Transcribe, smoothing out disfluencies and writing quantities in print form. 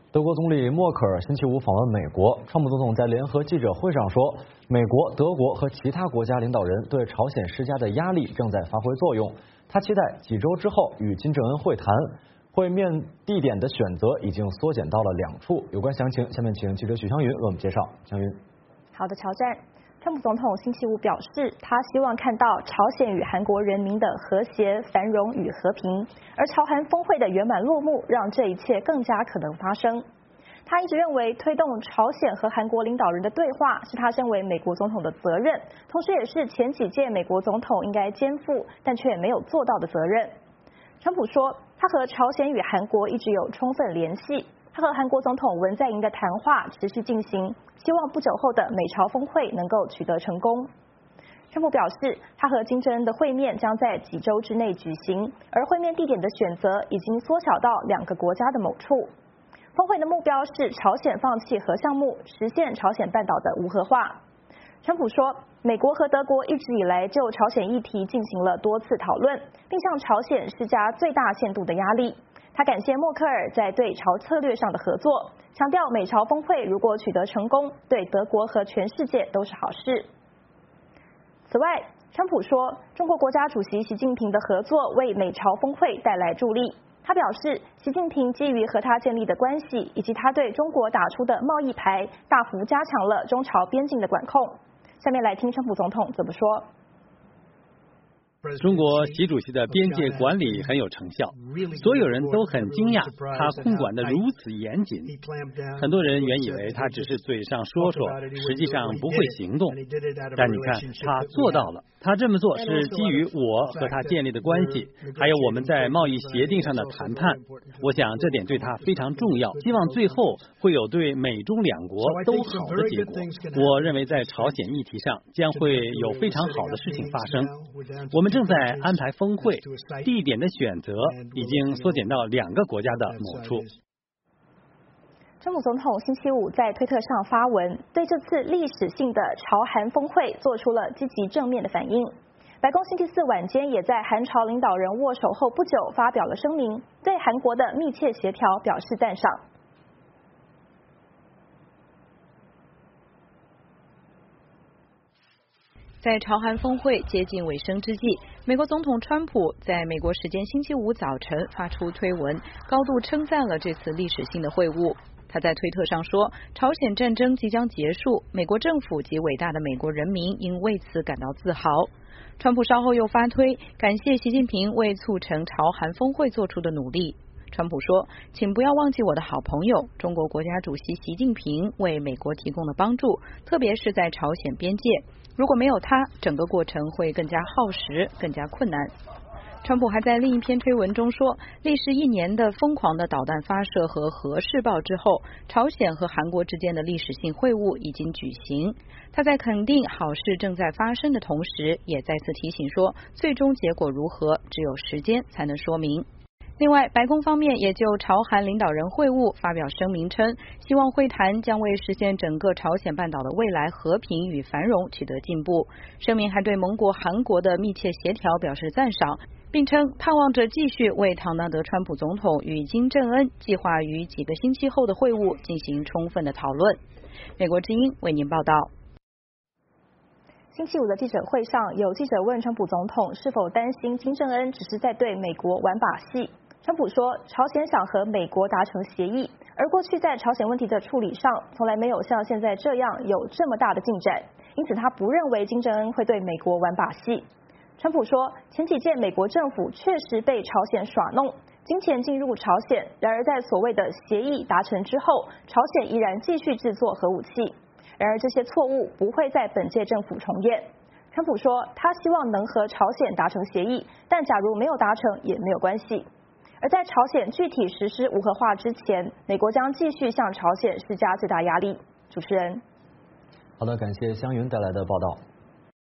德国总理默克尔星期五访问美国，川普总统在联合记者会上说，美国、德国和其他国家领导人对朝鲜施加的压力正在发挥作用。他期待几周之后与金正恩会谈，会面地点的选择已经缩减到了2处。有关详情，下面请记者许湘云为我们介绍。湘云， 好的，乔战。川普总统星期五表示，他希望看到朝鲜与韩国人民的和谐、繁荣与和平，而朝韩峰会的圆满落幕，让这一切更加可能发生。他一直认为，推动朝鲜和韩国领导人的对话是他身为美国总统的责任，同时也是前几届美国总统应该肩负但却没有做到的责任。川普说，他和朝鲜与韩国一直有充分联系。他和韩国总统文在寅的谈话持续进行，希望不久后的美朝峰会能够取得成功。川普表示，他和金正恩的会面将在几周之内举行，而会面地点的选择已经缩小到2个国家的某处。峰会的目标是朝鲜放弃核项目，实现朝鲜半岛的无核化。川普说，美国和德国一直以来就朝鲜议题进行了多次讨论，并向朝鲜施加最大限度的压力。他感谢默克尔在对朝策略上的合作，强调美朝峰会如果取得成功，对德国和全世界都是好事。此外，川普说，中国国家主席习近平的合作为美朝峰会带来助力。他表示，习近平基于和他建立的关系，以及他对中国打出的贸易牌，大幅加强了中朝边境的管控。下面来听川普总统怎么说。 中国习主席的边界管理很有成效，所有人都很惊讶他控管得如此严谨。很多人原以为他只是嘴上说说，实际上不会行动。但你看，他做到了。他这么做是基于我和他建立的关系，还有我们在贸易协定上的谈判。我想这点对他非常重要，希望最后会有对美中2国都好的结果。我认为在朝鲜议题上将会有非常好的事情发生。我们正在安排峰会，地点的选择已经缩减到2个国家的某处。 川普总统星期五在推特上发文，对这次历史性的朝韩峰会做出了积极正面的反应。白宫星期4晚间也在韩朝领导人握手后不久发表了声明，对韩国的密切协调表示赞赏。 在朝韩峰会接近尾声之际，美国总统川普在美国时间星期五早晨发出推文，高度称赞了这次历史性的会晤。他在推特上说，朝鲜战争即将结束，美国政府及伟大的美国人民应为此感到自豪。川普稍后又发推，感谢习近平为促成朝韩峰会做出的努力。川普说，请不要忘记我的好朋友中国国家主席习近平为美国提供的帮助，特别是在朝鲜边界。如果没有他，整个过程会更加耗时，更加困难。川普还在另一篇推文中说，历时1年的疯狂的导弹发射和核试爆之后，朝鲜和韩国之间的历史性会晤已经举行。他在肯定好事正在发生的同时，也再次提醒说，最终结果如何，只有时间才能说明。另外，白宫方面也就朝韩领导人会晤发表声明称，希望会谈将为实现整个朝鲜半岛的未来和平与繁荣取得进步。声明还对盟国韩国的密切协调表示赞赏，并称盼望着继续为唐纳德·川普总统与金正恩计划于几个星期后的会晤进行充分的讨论。美国之音为您报道。 星期五的记者会上，有记者问川普总统是否担心金正恩只是在对美国玩把戏。川普说，朝鲜想和美国达成协议，而过去在朝鲜问题的处理上，从来没有像现在这样有这么大的进展，因此他不认为金正恩会对美国玩把戏。川普说，前几届美国政府确实被朝鲜耍弄，金钱进入朝鲜，然而在所谓的协议达成之后，朝鲜依然继续制作核武器。然而这些错误不会在本届政府重演。川普说，他希望能和朝鲜达成协议，但假如没有达成也没有关系。而在朝鲜具体实施无核化之前，美国将继续向朝鲜施加最大压力。主持人， 好的，感谢湘云带来的报道。